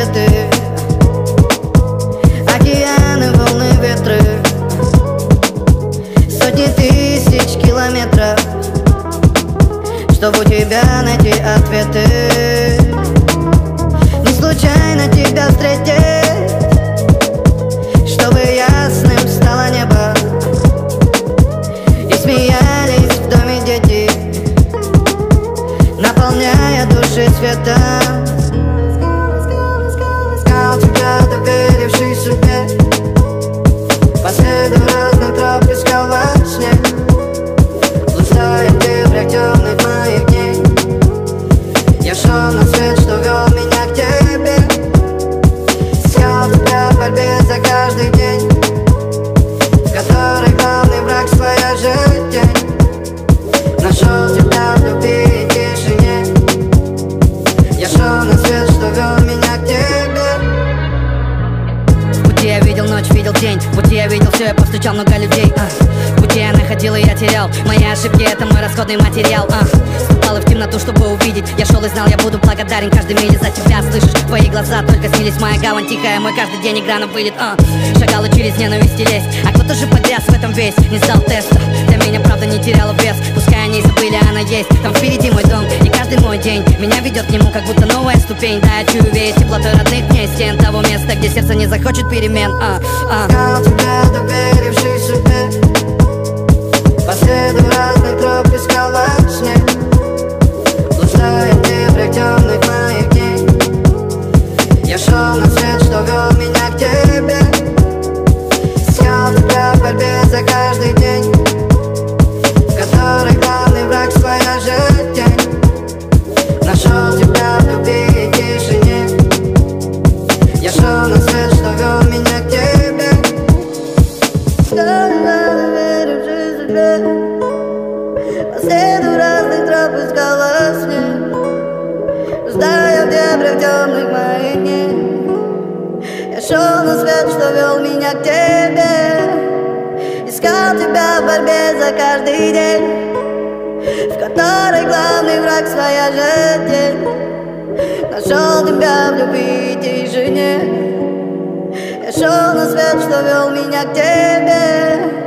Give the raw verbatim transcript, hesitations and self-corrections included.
ответы, океаны, волны, ветры, сотни тысяч километров, чтобы у тебя найти ответы. Не случайно тебя встретить, чтобы ясным стало небо и смеялись в доме дети, наполняя души светом. Искал тебя, доверивший судьбе, по следу разных троп искал во сне, блуждая в дебрях темных моих дней. Я шел на свет, что вел меня к тебе, искал тебя в борьбе за каждый день, в которой главный враг своя жизнь. Нашел тебя в любви и тишине. Я шел на свет, что вел меня к тебе. В пути я видел ночь, видел день, в пути я видел все, я повстречал много людей. а. В пути я находил и я терял, мои ошибки — это мой расходный материал. а. Ступал в темноту, чтобы увидеть, я шел и знал, я буду благодарен каждой миле за тебя. Слышишь, твои глаза только снились, моя гавань тихая, мой каждый день игра на вылет. а. Шагала через ненависть и лезть, а кто-то же погряз в этом весь, не сдал теста. Для меня правда не теряла вес, пускай они забыли, она есть. Там впереди мой дом, и каждый мой день меня ведет к нему, как будто новая ступень. Да, я чую веять теплотой родных дней, стен того места, где сердце не захочет перемен. а, а. Искал тебя, доверивший судьбе, по следу разных троп искал во сне, блуждая в дебрях темных моих дней. Я шел на свет, что вел меня к тебе, искал тебя в борьбе за каждый день, в которой главный враг своя жизнь. Нашел тебя в любви и тишине. Я шел на свет, что вел меня к тебе. По следу разных троп искал во сне, блуждая в дебрях темных моих дней. Я шел на свет, что вел меня к тебе, искал тебя в борьбе за каждый день, в которой главный враг своя жизнь. Нашел тебя в любви и тишине. Я шел на свет, что вел меня к тебе.